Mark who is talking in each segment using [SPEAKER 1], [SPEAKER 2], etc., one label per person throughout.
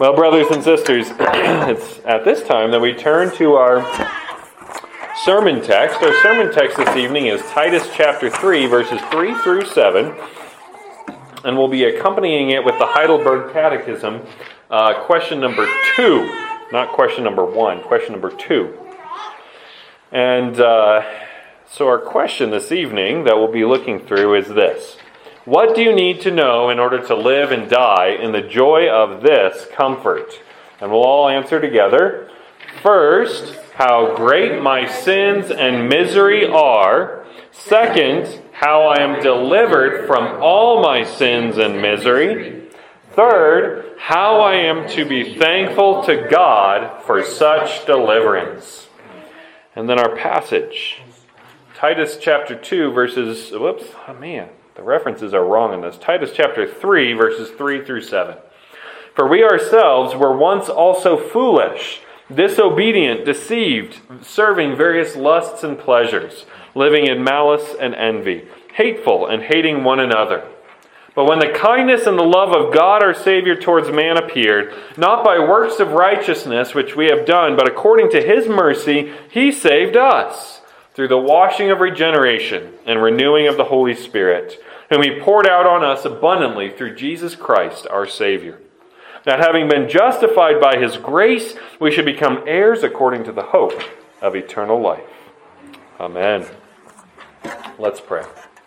[SPEAKER 1] Well, brothers and sisters, it's at this time that we turn to our sermon text. Our sermon text this evening is Titus chapter 3, verses 3 through 7. And we'll be accompanying it with the Heidelberg Catechism, question number 2. Not question number 1, question number 2. And so our question this evening that we'll be looking through is this. What do you need to know in order to live and die in the joy of this comfort? And we'll all answer together. First, how great my sins and misery are. Second, how I am delivered from all my sins and misery. Third, how I am to be thankful to God for such deliverance. And then our passage, Titus chapter 2, verses, the references are wrong in this. Titus chapter 3, verses 3 through 7. For we ourselves were once also foolish, disobedient, deceived, serving various lusts and pleasures, living in malice and envy, hateful and hating one another. But when the kindness and the love of God our Savior towards man appeared, not by works of righteousness which we have done, but according to His mercy, He saved us, through the washing of regeneration and renewing of the Holy Spirit, whom He poured out on us abundantly through Jesus Christ our Savior. That having been justified by His grace, we should become heirs according to the hope of eternal life. Amen. Let's pray.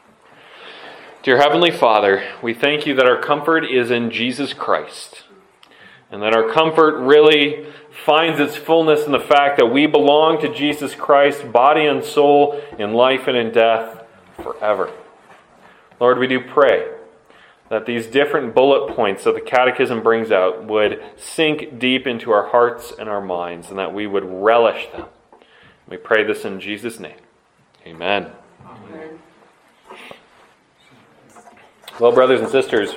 [SPEAKER 1] Dear Heavenly Father, we thank You that our comfort is in Jesus Christ, and that our comfort really finds its fullness in the fact that we belong to Jesus Christ, body and soul, in life and in death, forever. Lord, we do pray that these different bullet points that the Catechism brings out would sink deep into our hearts and our minds, and that we would relish them. We pray this in Jesus' name. Amen. Amen. Well, brothers and sisters,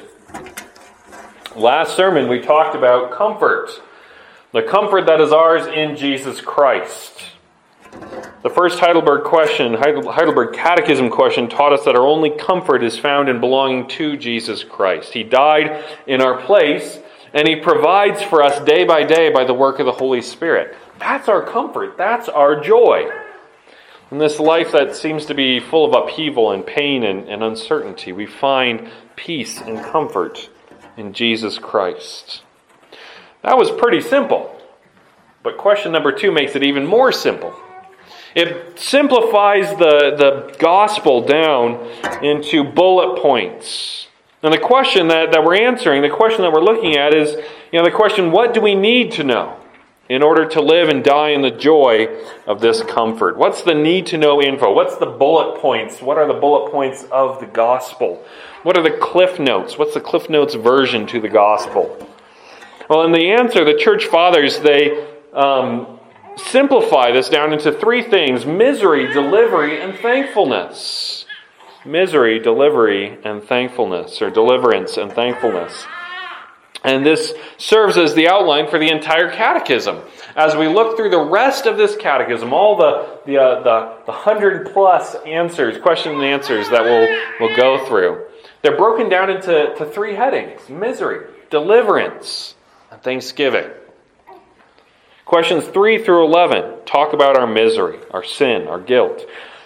[SPEAKER 1] last sermon we talked about comfort. The comfort that is ours in Jesus Christ. The first Heidelberg Catechism question taught us that our only comfort is found in belonging to Jesus Christ. He died in our place, and He provides for us day by day by the work of the Holy Spirit. That's our comfort. That's our joy. In this life that seems to be full of upheaval and pain and uncertainty, we find peace and comfort in Jesus Christ. That was pretty simple. But question number 2 makes it even more simple. It simplifies the gospel down into bullet points. And the question that we're answering, the question that we're looking at is, the question, what do we need to know in order to live and die in the joy of this comfort? What's the need to know info? What's the bullet points? What are the bullet points of the gospel? What are the Cliff Notes? What's the Cliff Notes version to the gospel? Well, in the answer, the Church Fathers, they simplify this down into 3 things: misery, delivery, and thankfulness. Misery, delivery, and thankfulness, or deliverance and thankfulness. And this serves as the outline for the entire catechism. As we look through the rest of this catechism, all the 100+ answers, questions and answers that we'll go through, they're broken down into 3 headings: misery, deliverance, and thanksgiving. Questions 3 through 11 talk about our misery, our sin, our guilt.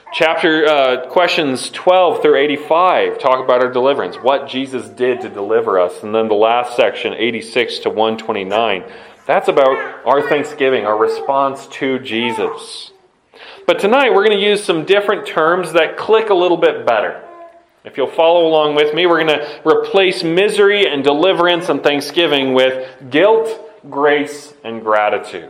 [SPEAKER 1] Questions 12 through 85 talk about our deliverance, what Jesus did to deliver us. And then the last section, 86 to 129, that's about our thanksgiving, our response to Jesus. But tonight we're going to use some different terms that click a little bit better. If you'll follow along with me, we're going to replace misery and deliverance and thanksgiving with guilt, grace, and gratitude.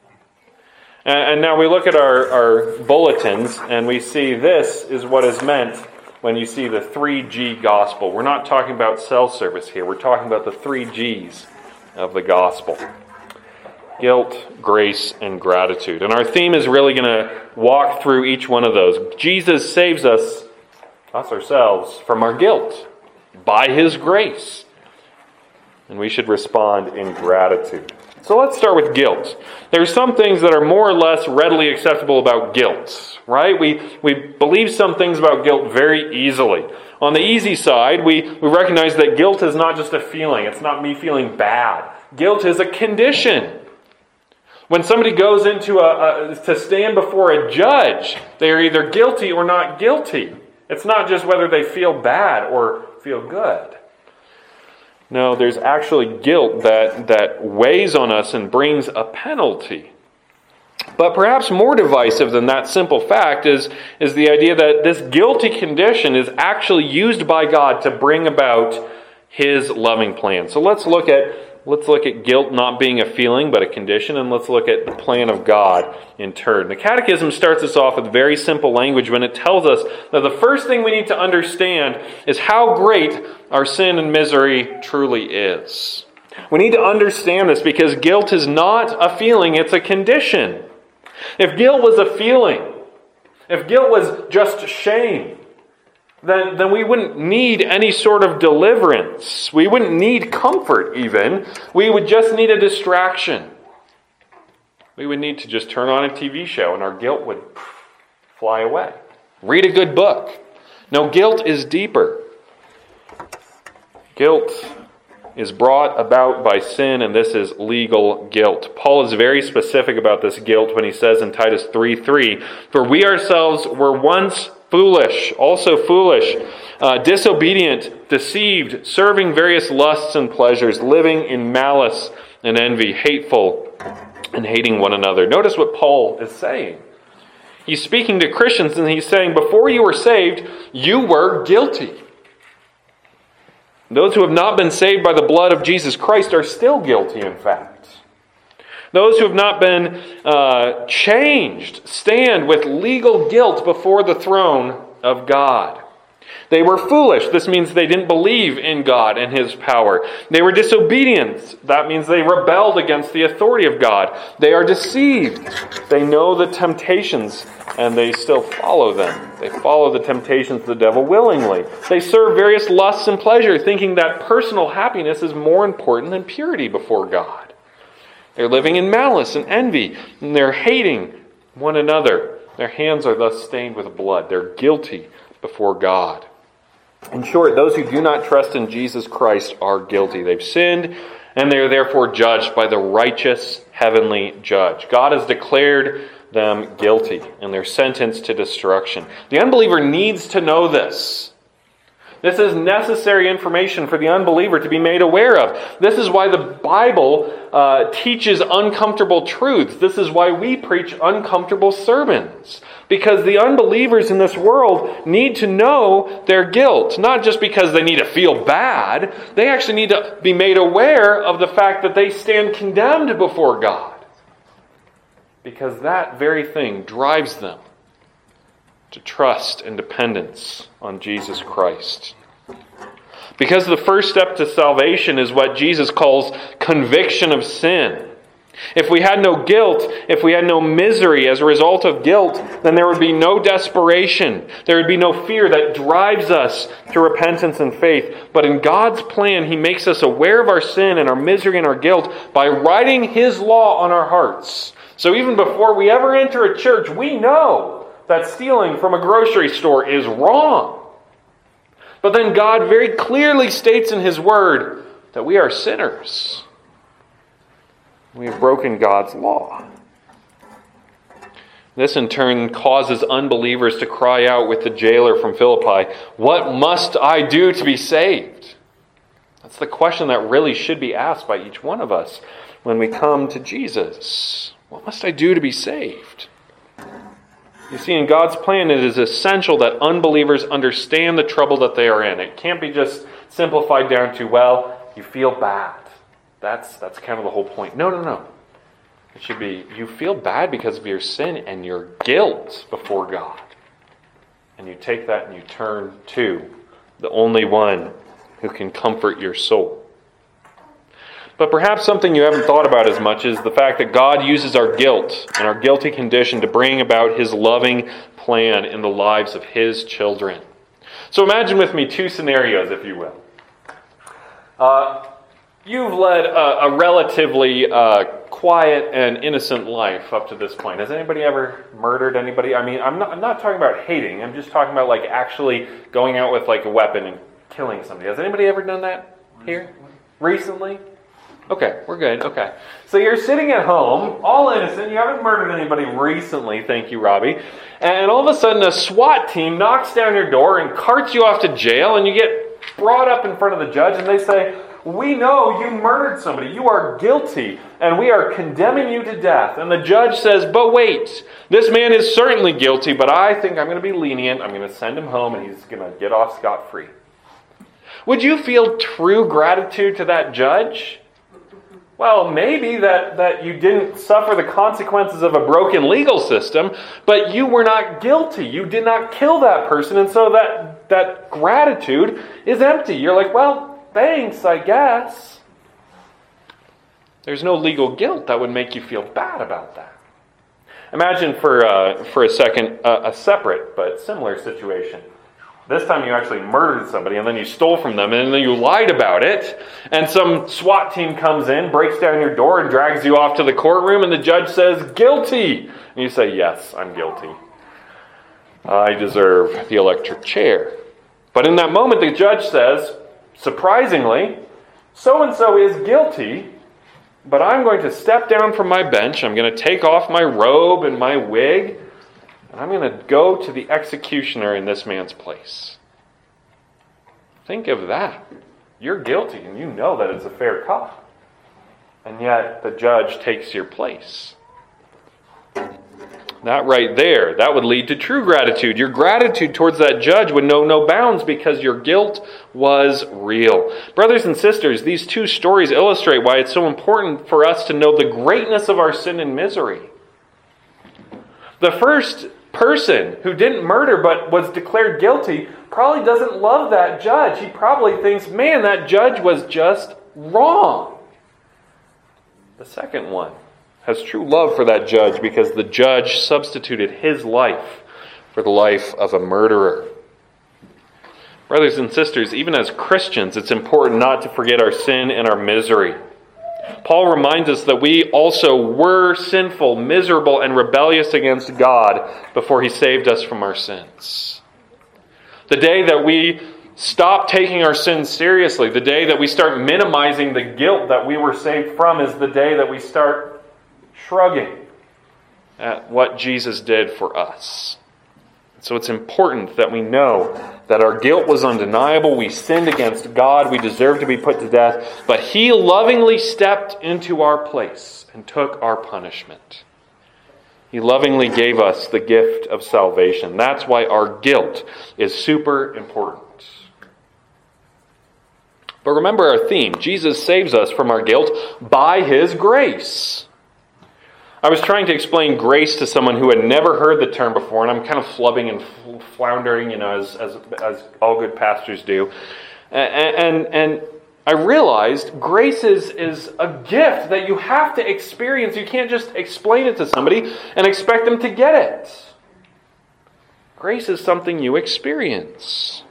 [SPEAKER 1] And now we look at our bulletins and we see this is what is meant when you see the 3G gospel. We're not talking about cell service here. We're talking about the 3 Gs of the gospel. Guilt, grace, and gratitude. And our theme is really going to walk through each one of those. Jesus saves us ourselves, from our guilt by His grace. And we should respond in gratitude. So let's start with guilt. There's some things that are more or less readily acceptable about guilt, right? We believe some things about guilt very easily. On the easy side, we recognize that guilt is not just a feeling. It's not me feeling bad. Guilt is a condition. When somebody goes into to stand before a judge, they are either guilty or not guilty. It's not just whether they feel bad or feel good. No, there's actually guilt that weighs on us and brings a penalty. But perhaps more divisive than that simple fact is the idea that this guilty condition is actually used by God to bring about His loving plan. So let's look at guilt not being a feeling but a condition, and let's look at the plan of God in turn. The Catechism starts us off with very simple language when it tells us that the first thing we need to understand is how great our sin and misery truly is. We need to understand this because guilt is not a feeling, it's a condition. If guilt was a feeling, if guilt was just shame, then we wouldn't need any sort of deliverance. We wouldn't need comfort even. We would just need a distraction. We would need to just turn on a TV show and our guilt would fly away. Read a good book. No, guilt is deeper. Guilt is brought about by sin, and this is legal guilt. Paul is very specific about this guilt when he says in Titus 3:3, "For we ourselves were once foolish, disobedient, deceived, serving various lusts and pleasures, living in malice and envy, hateful and hating one another." Notice what Paul is saying. He's speaking to Christians and he's saying, before you were saved, you were guilty. Those who have not been saved by the blood of Jesus Christ are still guilty, in fact. Those who have not been changed stand with legal guilt before the throne of God. They were foolish. This means they didn't believe in God and His power. They were disobedient. That means they rebelled against the authority of God. They are deceived. They know the temptations and they still follow them. They follow the temptations of the devil willingly. They serve various lusts and pleasure, thinking that personal happiness is more important than purity before God. They're living in malice and envy, and they're hating one another. Their hands are thus stained with blood. They're guilty before God. In short, those who do not trust in Jesus Christ are guilty. They've sinned, and they are therefore judged by the righteous heavenly judge. God has declared them guilty, and they're sentenced to destruction. The unbeliever needs to know this. This is necessary information for the unbeliever to be made aware of. This is why the Bible teaches uncomfortable truths. This is why we preach uncomfortable sermons. Because the unbelievers in this world need to know their guilt. Not just because they need to feel bad. They actually need to be made aware of the fact that they stand condemned before God. Because that very thing drives them to trust and dependence on Jesus Christ. Because the first step to salvation is what Jesus calls conviction of sin. If we had no guilt, if we had no misery as a result of guilt, then there would be no desperation. There would be no fear that drives us to repentance and faith. But in God's plan, He makes us aware of our sin and our misery and our guilt by writing His law on our hearts. So even before we ever enter a church, we know that stealing from a grocery store is wrong. But then God very clearly states in His Word that we are sinners. We have broken God's law. This in turn causes unbelievers to cry out with the jailer from Philippi, "What must I do to be saved?" That's the question that really should be asked by each one of us when we come to Jesus. What must I do to be saved? You see, in God's plan, it is essential that unbelievers understand the trouble that they are in. It can't be just simplified down to, well, you feel bad. That's kind of the whole point. No. It should be, you feel bad because of your sin and your guilt before God. And you take that and you turn to the only one who can comfort your soul. But perhaps something you haven't thought about as much is the fact that God uses our guilt and our guilty condition to bring about His loving plan in the lives of His children. So imagine with me two scenarios, if you will. You've led a relatively quiet and innocent life up to this point. Has anybody ever murdered anybody? I mean, I'm not talking about hating. I'm just talking about like actually going out with like a weapon and killing somebody. Has anybody ever done that here? Recently? Okay, we're good. Okay. So you're sitting at home, all innocent. You haven't murdered anybody recently, thank you, Robbie. And all of a sudden, a SWAT team knocks down your door and carts you off to jail, and you get brought up in front of the judge, and they say, "We know you murdered somebody. You are guilty, and we are condemning you to death." And the judge says, "But wait, this man is certainly guilty, but I think I'm going to be lenient. I'm going to send him home, and he's going to get off scot-free." Would you feel true gratitude to that judge? Well, maybe that you didn't suffer the consequences of a broken legal system, but you were not guilty. You did not kill that person, and so that gratitude is empty. You're like, well, thanks, I guess. There's no legal guilt that would make you feel bad about that. Imagine for a second a separate but similar situation. This time you actually murdered somebody, and then you stole from them, and then you lied about it, and some SWAT team comes in, breaks down your door, and drags you off to the courtroom, and the judge says, "Guilty!" And you say, "Yes, I'm guilty. I deserve the electric chair." But in that moment, the judge says, surprisingly, "So-and-so is guilty, but I'm going to step down from my bench, I'm going to take off my robe and my wig, and I'm going to go to the executioner in this man's place." Think of that. You're guilty, and you know that it's a fair cause. And yet, the judge takes your place. That right there, that would lead to true gratitude. Your gratitude towards that judge would know no bounds because your guilt was real. Brothers and sisters, these two stories illustrate why it's so important for us to know the greatness of our sin and misery. The first person who didn't murder but was declared guilty probably doesn't love that judge. He probably thinks, man, that judge was just wrong. The second one has true love for that judge because the judge substituted his life for the life of a murderer. Brothers and sisters, even as Christians, it's important not to forget our sin and our misery. Paul reminds us that we also were sinful, miserable, and rebellious against God before He saved us from our sins. The day that we stop taking our sins seriously, the day that we start minimizing the guilt that we were saved from, is the day that we start shrugging at what Jesus did for us. So it's important that we know that our guilt was undeniable. We sinned against God. We deserved to be put to death. But He lovingly stepped into our place and took our punishment. He lovingly gave us the gift of salvation. That's why our guilt is super important. But remember our theme. Jesus saves us from our guilt by His grace. I was trying to explain grace to someone who had never heard the term before, and I'm kind of flubbing and floundering, as all good pastors do. And I realized grace is a gift that you have to experience. You can't just explain it to somebody and expect them to get it. Grace is something you experience.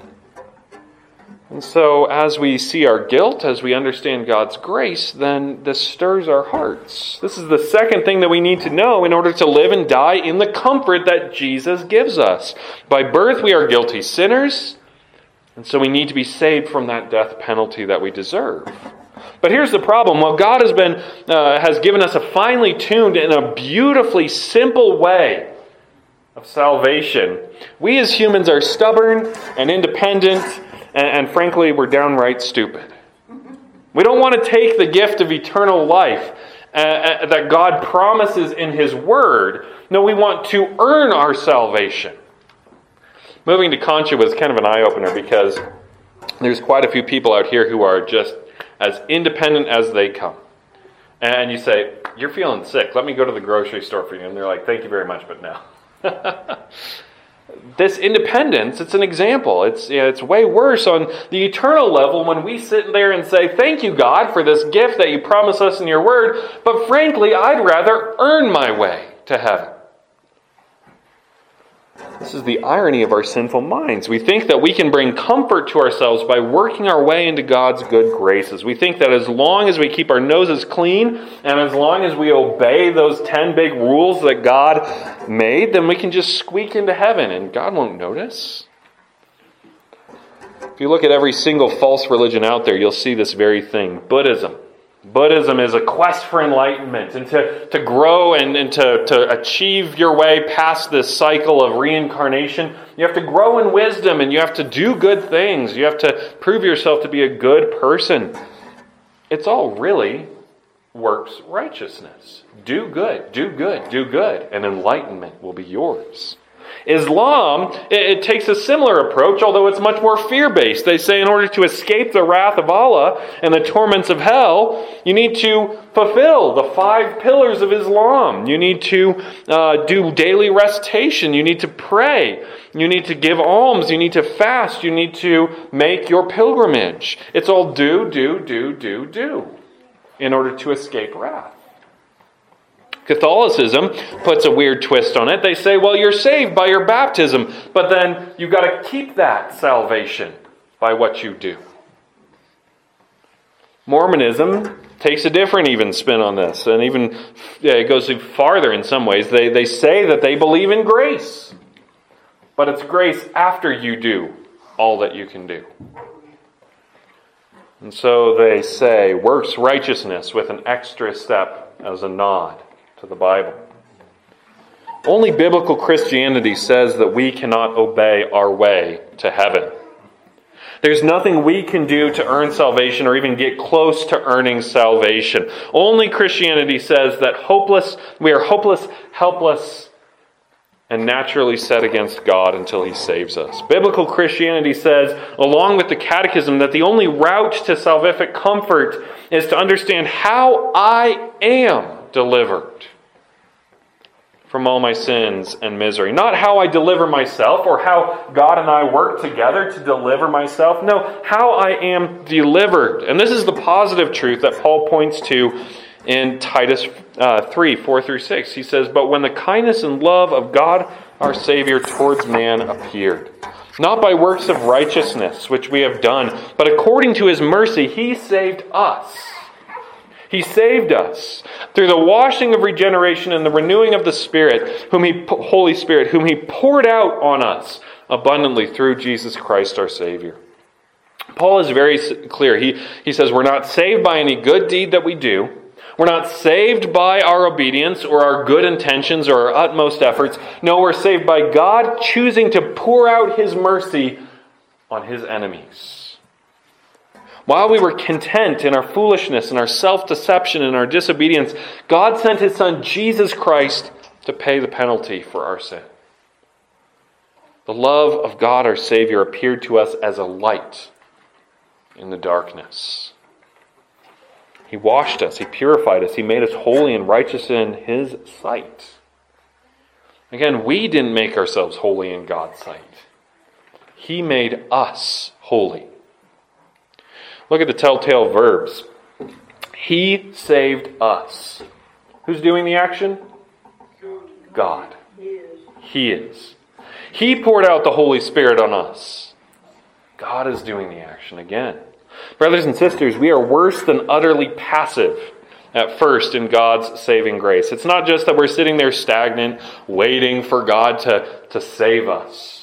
[SPEAKER 1] And so as we see our guilt, as we understand God's grace, then this stirs our hearts. This is the second thing that we need to know in order to live and die in the comfort that Jesus gives us. By birth, we are guilty sinners, and so we need to be saved from that death penalty that we deserve. But here's the problem. While God has given us a finely tuned and a beautifully simple way of salvation, we as humans are stubborn and independent, and frankly, we're downright stupid. We don't want to take the gift of eternal life that God promises in His Word. No, we want to earn our salvation. Moving to Concha was kind of an eye-opener because there's quite a few people out here who are just as independent as they come. And you say, "You're feeling sick. Let me go to the grocery store for you." And they're like, "Thank you very much, but no." This independence, it's an example. It's way worse on the eternal level when we sit there and say, "Thank you, God, for this gift that you promise us in your Word, but frankly, I'd rather earn my way to heaven." This is the irony of our sinful minds. We think that we can bring comfort to ourselves by working our way into God's good graces. We think that as long as we keep our noses clean and as long as we obey those 10 big rules that God made, then we can just squeak into heaven and God won't notice. If you look at every single false religion out there, you'll see this very thing. Buddhism. Buddhism is a quest for enlightenment and to grow and to achieve your way past this cycle of reincarnation. You have to grow in wisdom and you have to do good things. You have to prove yourself to be a good person. It's all really works righteousness. Do good, do good, do good, and enlightenment will be yours. Islam, it takes a similar approach, although it's much more fear-based. They say in order to escape the wrath of Allah and the torments of hell, you need to fulfill the 5 pillars of Islam. You need to do daily recitation. You need to pray. You need to give alms. You need to fast. You need to make your pilgrimage. It's all do in order to escape wrath. Catholicism puts a weird twist on it. They say, well, you're saved by your baptism, but then you've got to keep that salvation by what you do. Mormonism takes a different even spin on this, and even it goes farther in some ways. They say that they believe in grace, but it's grace after you do all that you can do. And so they say works righteousness with an extra step as a nod to the Bible. Only biblical Christianity says that we cannot obey our way to heaven. There's nothing we can do to earn salvation or even get close to earning salvation. Only Christianity says that we are hopeless, helpless, and naturally set against God until He saves us. Biblical Christianity says, along with the Catechism, that the only route to salvific comfort is to understand how I am delivered from all my sins and misery. Not how I deliver myself or how God and I work together to deliver myself. No, how I am delivered. And this is the positive truth that Paul points to in Titus 3, 4 through 6. He says, but when the kindness and love of God our Savior towards man appeared, not by works of righteousness which we have done, but according to His mercy, He saved us. He saved us through the washing of regeneration and the renewing of the Spirit, Holy Spirit, whom He poured out on us abundantly through Jesus Christ our Savior. Paul is very clear. He says we're not saved by any good deed that we do. We're not saved by our obedience or our good intentions or our utmost efforts. No, we're saved by God choosing to pour out His mercy on His enemies. While we were content in our foolishness and our self-deception and our disobedience, God sent His Son, Jesus Christ, to pay the penalty for our sin. The love of God our Savior appeared to us as a light in the darkness. He washed us, He purified us, He made us holy and righteous in His sight. Again, we didn't make ourselves holy in God's sight. He made us holy. Look at the telltale verbs. He saved us. Who's doing the action? God. He is. He poured out the Holy Spirit on us. God is doing the action again. Brothers and sisters, we are worse than utterly passive at first in God's saving grace. It's not just that we're sitting there stagnant, waiting for God to save us.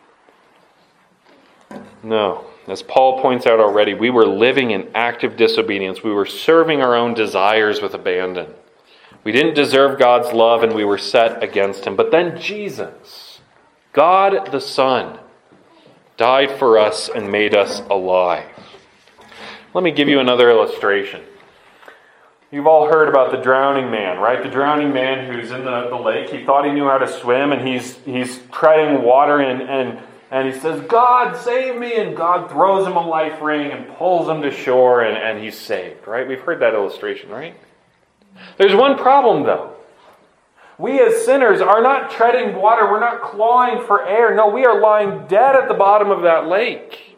[SPEAKER 1] No. As Paul points out already, we were living in active disobedience. We were serving our own desires with abandon. We didn't deserve God's love and we were set against Him. But then Jesus, God the Son, died for us and made us alive. Let me give you another illustration. You've all heard about the drowning man, right? The drowning man who's in the lake. He thought he knew how to swim and he's treading water and he says, God, save me, and God throws him a life ring and pulls him to shore, and he's saved, right? We've heard that illustration, right? There's one problem, though. We as sinners are not treading water. We're not clawing for air. No, we are lying dead at the bottom of that lake.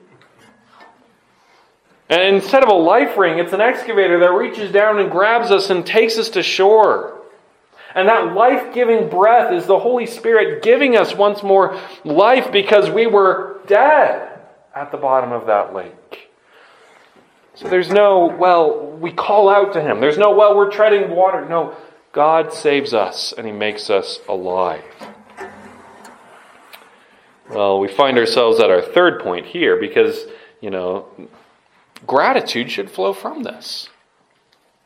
[SPEAKER 1] And instead of a life ring, it's an excavator that reaches down and grabs us and takes us to shore. And that life-giving breath is the Holy Spirit giving us once more life because we were dead at the bottom of that lake. So there's no, we call out to Him. There's no, we're treading water. No, God saves us and He makes us alive. Well, we find ourselves at our third point here because, gratitude should flow from this.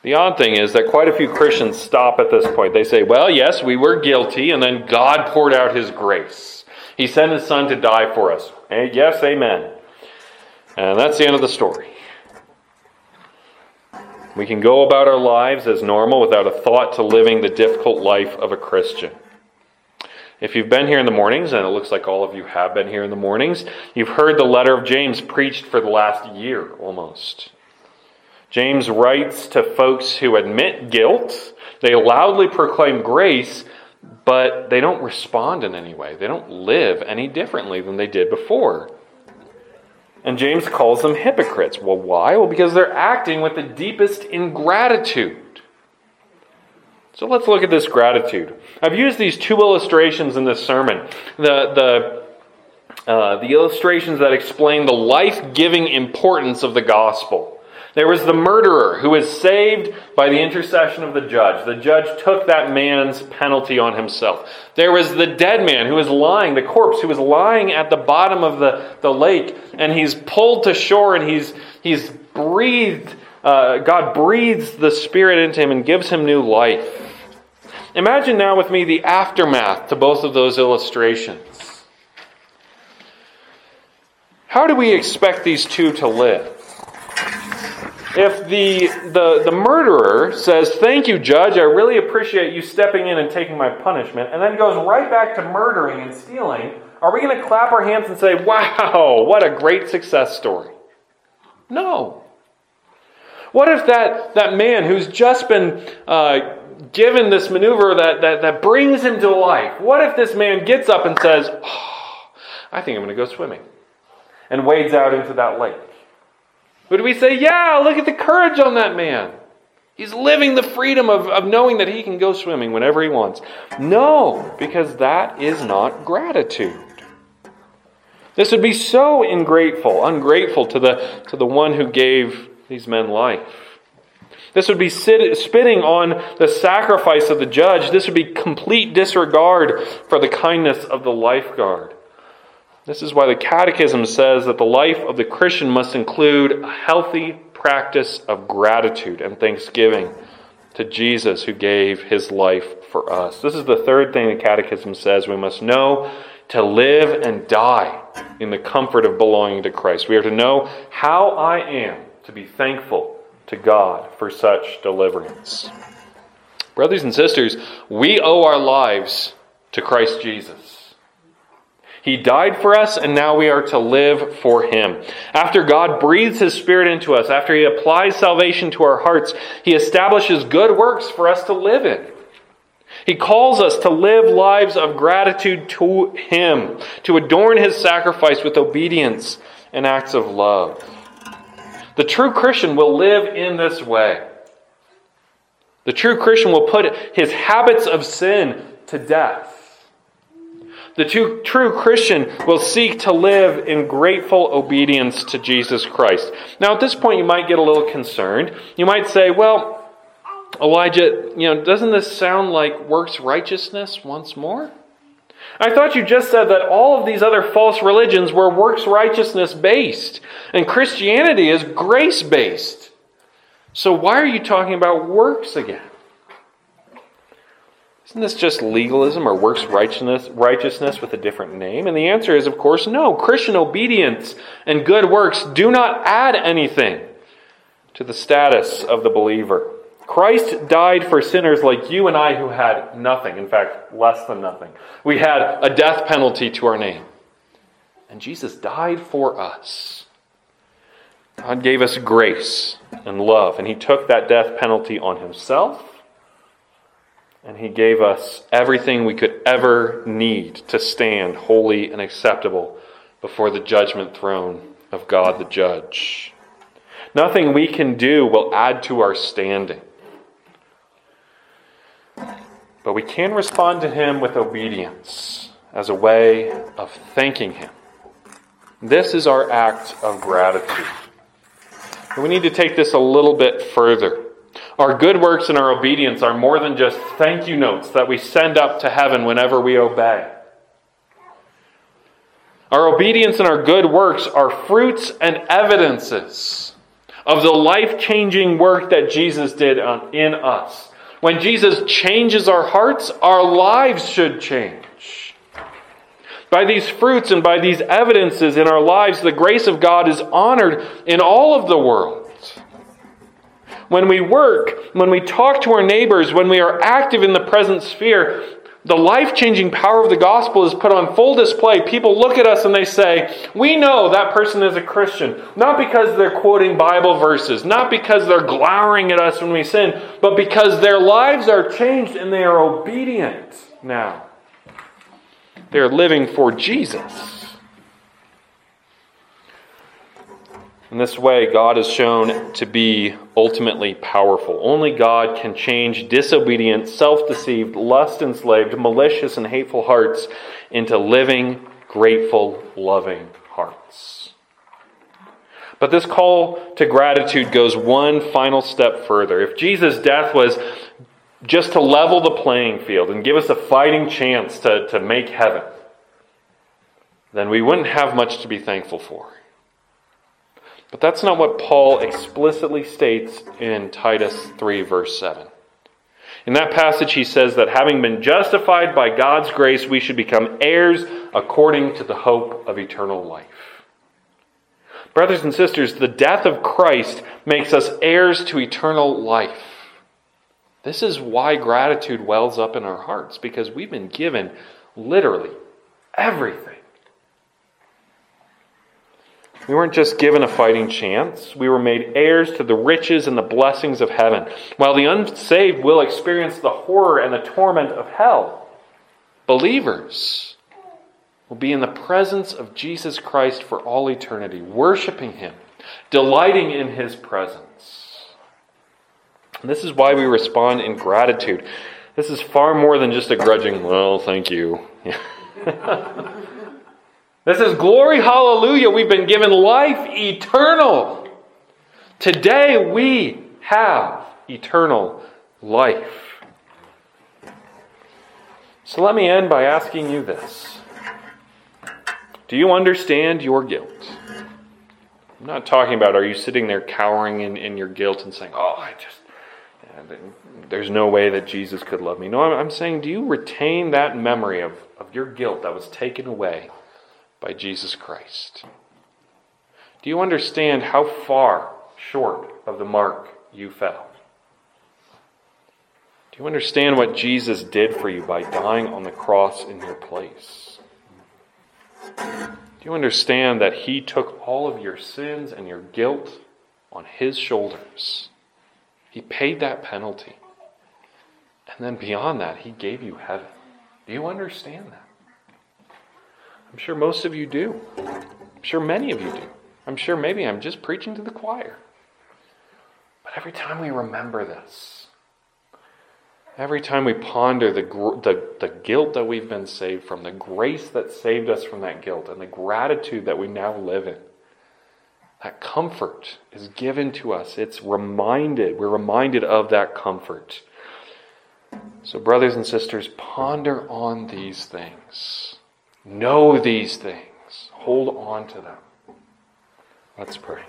[SPEAKER 1] The odd thing is that quite a few Christians stop at this point. They say, well, yes, we were guilty, and then God poured out His grace. He sent His Son to die for us. And yes, amen. And that's the end of the story. We can go about our lives as normal without a thought to living the difficult life of a Christian. If you've been here in the mornings, and it looks like all of you have been here in the mornings, you've heard the letter of James preached for the last year almost. James writes to folks who admit guilt. They loudly proclaim grace, but they don't respond in any way. They don't live any differently than they did before. And James calls them hypocrites. Well, why? Well, because they're acting with the deepest ingratitude. So let's look at this gratitude. I've used these two illustrations in this sermon. The illustrations that explain the life-giving importance of the gospel. There was the murderer who was saved by the intercession of the judge. The judge took that man's penalty on himself. There was the dead man who was lying, the corpse who was lying at the bottom of the lake, and he's pulled to shore, and he's breathed. God breathes the Spirit into him and gives him new life. Imagine now with me the aftermath to both of those illustrations. How do we expect these two to live? If the murderer says, "Thank you, Judge, I really appreciate you stepping in and taking my punishment," and then goes right back to murdering and stealing, are we going to clap our hands and say, "Wow, what a great success story"? No. What if that man who's just been given this maneuver that brings him to life, what if this man gets up and says, "I think I'm going to go swimming," and wades out into that lake? Would we say, "Yeah, look at the courage on that man. He's living the freedom of knowing that he can go swimming whenever he wants"? No, because that is not gratitude. This would be so ungrateful to the one who gave these men life. This would be spitting on the sacrifice of the judge. This would be complete disregard for the kindness of the lifeguard. This is why the Catechism says that the life of the Christian must include a healthy practice of gratitude and thanksgiving to Jesus who gave His life for us. This is the third thing the Catechism says we must know: to live and die in the comfort of belonging to Christ. We are to know how I am to be thankful to God for such deliverance. Brothers and sisters, we owe our lives to Christ Jesus. He died for us, and now we are to live for Him. After God breathes His Spirit into us, after He applies salvation to our hearts, He establishes good works for us to live in. He calls us to live lives of gratitude to Him, to adorn His sacrifice with obedience and acts of love. The true Christian will live in this way. The true Christian will put his habits of sin to death. The true Christian will seek to live in grateful obedience to Jesus Christ. Now, at this point, you might get a little concerned. You might say, "Well, Elijah, doesn't this sound like works righteousness once more? I thought you just said that all of these other false religions were works righteousness based, and Christianity is grace based. So why are you talking about works again? Isn't this just legalism or works righteousness with a different name?" And the answer is, of course, no. Christian obedience and good works do not add anything to the status of the believer. Christ died for sinners like you and I who had nothing. In fact, less than nothing. We had a death penalty to our name. And Jesus died for us. God gave us grace and love, and He took that death penalty on Himself. And He gave us everything we could ever need to stand holy and acceptable before the judgment throne of God the Judge. Nothing we can do will add to our standing. But we can respond to Him with obedience as a way of thanking Him. This is our act of gratitude. And we need to take this a little bit further. Our good works and our obedience are more than just thank you notes that we send up to heaven whenever we obey. Our obedience and our good works are fruits and evidences of the life-changing work that Jesus did in us. When Jesus changes our hearts, our lives should change. By these fruits and by these evidences in our lives, the grace of God is honored in all of the world. When we work, when we talk to our neighbors, when we are active in the present sphere, the life-changing power of the gospel is put on full display. People look at us and they say, we know that person is a Christian. Not because they're quoting Bible verses, not because they're glowering at us when we sin, but because their lives are changed and they are obedient now. They're living for Jesus. In this way, God is shown to be ultimately powerful. Only God can change disobedient, self-deceived, lust-enslaved, malicious, and hateful hearts into living, grateful, loving hearts. But this call to gratitude goes one final step further. If Jesus' death was just to level the playing field and give us a fighting chance to make heaven, then we wouldn't have much to be thankful for. But that's not what Paul explicitly states in Titus 3, verse 7. In that passage, he says that having been justified by God's grace, we should become heirs according to the hope of eternal life. Brothers and sisters, the death of Christ makes us heirs to eternal life. This is why gratitude wells up in our hearts, because we've been given literally everything. We weren't just given a fighting chance. We were made heirs to the riches and the blessings of heaven, while the unsaved will experience the horror and the torment of hell. Believers will be in the presence of Jesus Christ for all eternity, worshiping Him, delighting in His presence. And this is why we respond in gratitude. This is far more than just a grudging, well, thank you. This is glory, hallelujah. We've been given life eternal. Today we have eternal life. So let me end by asking you this. Do you understand your guilt? I'm not talking about, are you sitting there cowering in your guilt and saying, there's no way that Jesus could love me. No, I'm saying, do you retain that memory of your guilt that was taken away by Jesus Christ? Do you understand how far short of the mark you fell? Do you understand what Jesus did for you by dying on the cross in your place? Do you understand that He took all of your sins and your guilt on His shoulders? He paid that penalty. And then beyond that, He gave you heaven. Do you understand that? I'm sure most of you do. I'm sure many of you do. I'm sure maybe I'm just preaching to the choir. But every time we remember this, every time we ponder the guilt that we've been saved from, the grace that saved us from that guilt, and the gratitude that we now live in, that comfort is given to us. We're reminded of that comfort. So brothers and sisters, ponder on these things. Know these things. Hold on to them. Let's pray.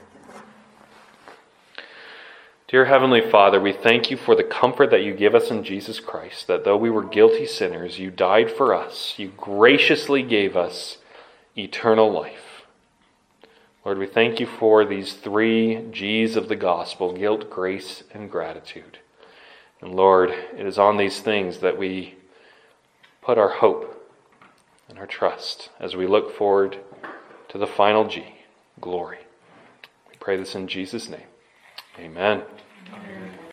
[SPEAKER 1] Dear Heavenly Father, we thank You for the comfort that You give us in Jesus Christ, that though we were guilty sinners, You died for us. You graciously gave us eternal life. Lord, we thank You for these 3 G's of the gospel: guilt, grace, and gratitude. And Lord, it is on these things that we put our hope and our trust as we look forward to the final G, glory. We pray this in Jesus' name. Amen.